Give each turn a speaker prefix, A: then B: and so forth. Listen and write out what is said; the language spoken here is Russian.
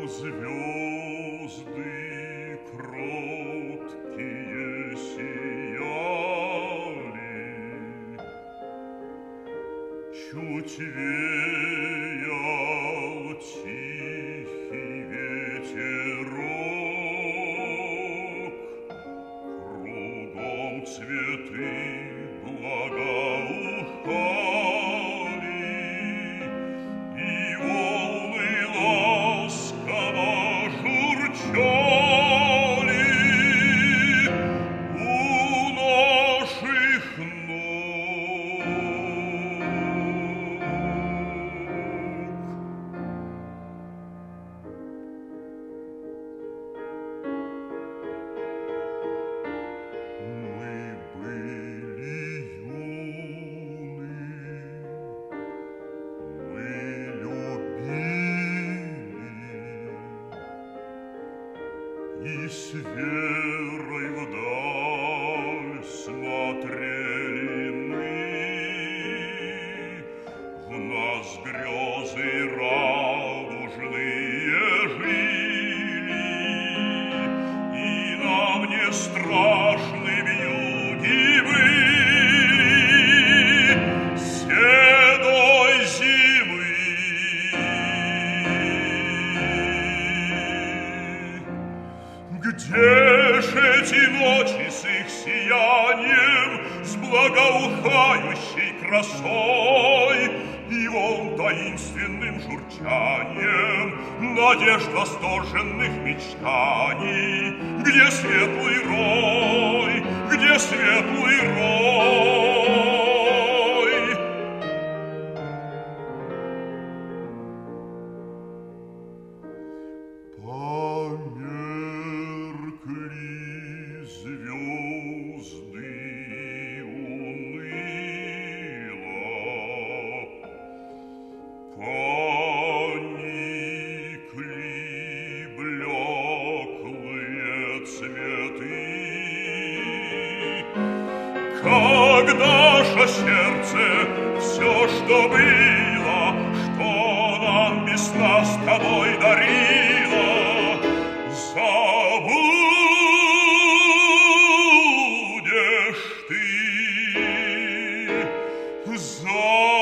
A: Звезды кроткие сияли, чуть веял тихий ветерок, кругом цветы благоухали, и волны ласково журчали у наших ног. Мы были юны, мы любили, и с верой вдаль смотрели мы. В нас грезы радужные жили, и нам не страшны вьюги были седой зимы. Где ж эти ночи с их сиянием, с благоухающей красой и волн таинственным журчанием надежд восторженных мечтаний? Где светлый рой, где светлый рой? Померкли звезды уныло, поникли блеклые цветы. Когда же сердце все, что было, что нам весна с тобой дарила, забудешь ты,